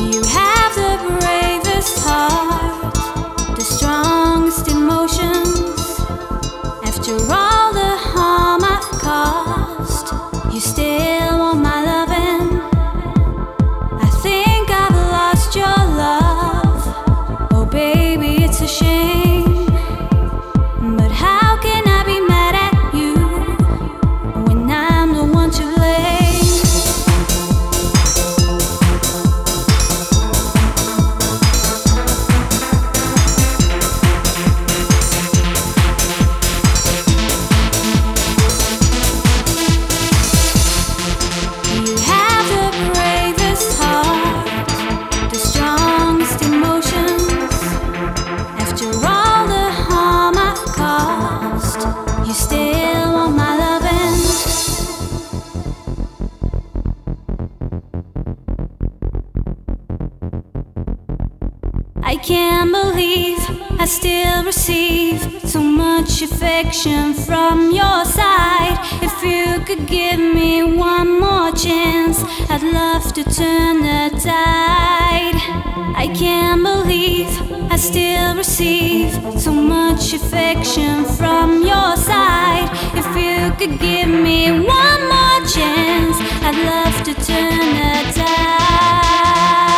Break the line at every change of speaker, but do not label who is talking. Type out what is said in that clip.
You have the bravest heart, the strongest emotions. After all the harm I've caused, you still want my loving. I think I've lost your love. Oh baby, it's a shame. But how can I be mad at you when I'm the one to blame? You have the bravest heart, the strongest emotions. After all the harm I've caused, you still want my loving. I can't believe I still receive so much affection from your side. If you could give me one more chance, I'd love to turn the tide. I can't believe I still receive so much affection from your side. If you could give me one more chance, I'd love to turn the tide.